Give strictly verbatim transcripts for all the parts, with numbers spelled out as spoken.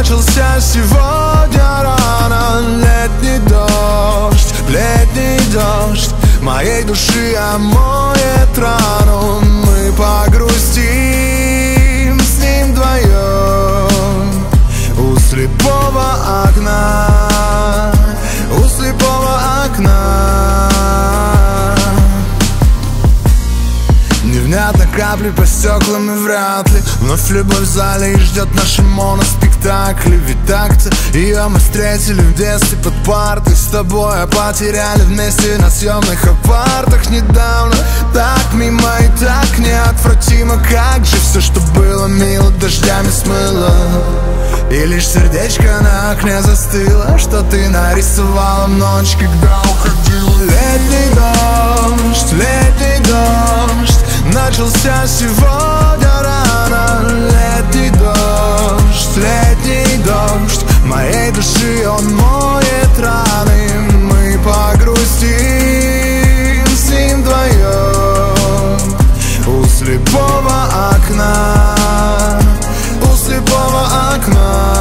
начался сегодня рано. Летний дождь, летний дождь моей души омоет рану. Мы погрустим с ним вдвоем у слепого окна, у слепого окна. Невнятно капли по стеклам и вряд ли вновь любовь в зале и ждет наши моноспектакли. Ведь так-то ее мы встретили в детстве под партой с тобой, а потеряли вместе на съемных апартах недавно. Так мимо и так неотвратимо, как же все, что было мило, дождями смыло. И лишь сердечко на окне застыло, что ты нарисовала в ночь, когда уходила. Летний дождь, летний дождь начался сегодня рано. Летний дождь, летний дождь моей души, он моет раны. Мы погрустим с ним вдвоем у слепого окна, у слепого окна.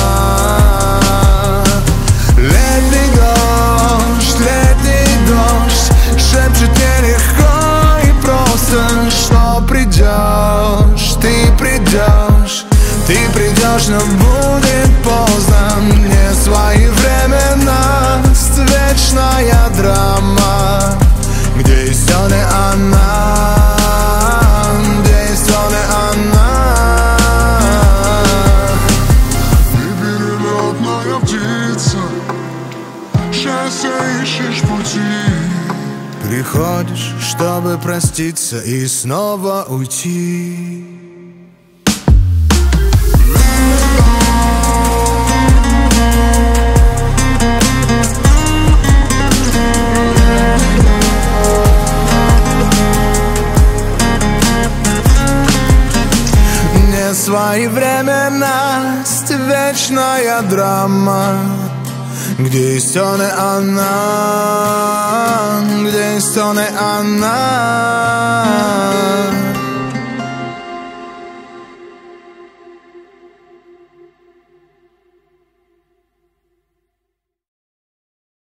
Летний дождь, летний дождь шепчет мне легко и просто, что придешь, ты придешь, ты придешь, но будет поздно. Не своевременность, вечная драма, где есть он и она, где есть он и она. Ты перелетная птица, счастье ищешь пути. Приходишь, чтобы проститься и снова уйти. Несвоевременность, вечная драма, где есть он и она, где есть он и она.